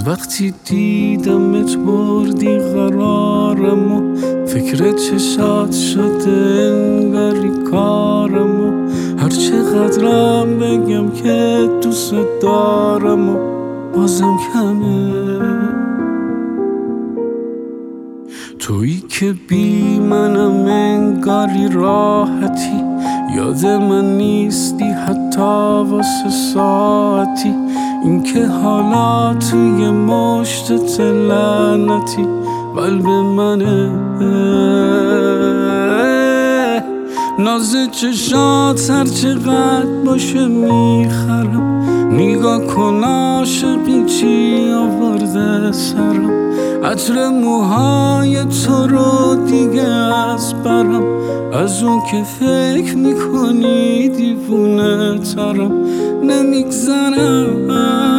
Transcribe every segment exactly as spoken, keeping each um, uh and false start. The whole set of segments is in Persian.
وقتی دیدمت بردی قرارمو، فکر چشات شده انگاری کارمو. هر چقدرم بگم که دوست دارمو بازم کمه. تویی که بی منم انگاری راحتی، یاد من نیستی حتی واسه ساعتی. این که حالا توی مشتت لعنتی قلب منه. ناز چشات هر چقدر باشه میخرم، نگاه کن عاشقی چی آورده سرم. عطر موهای تو رو دیگه از برم، از اون که فکر میکنی دیوونه ترم نمیگذرم.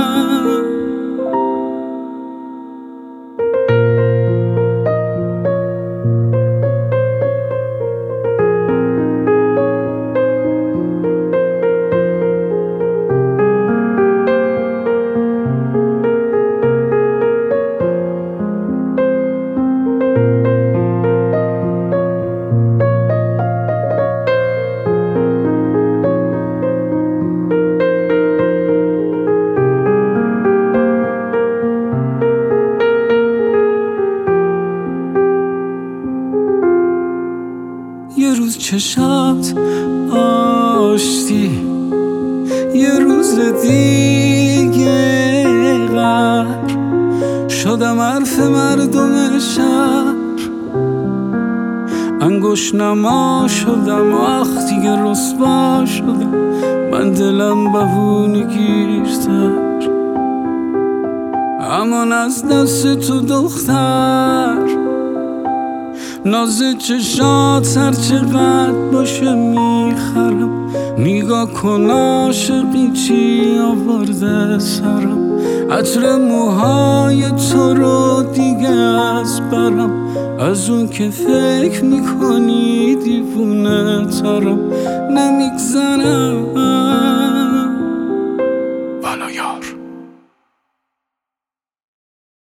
یه روز چشات آشتی، یه روز دیگه غر شدم حرف مردم شهر. انگوش نما شدم وقتی که رسوا شدم، من دلم بهونه گیرتر. امان از دست تو دختر، ناز چشات هر چقدر باشه میخرم. نگاه کن عاشقی چی آورده سرم. عطر موهای تو رو دیگه از برم، از اون که فکر میکنی دیوونه ترم نمیگذرم.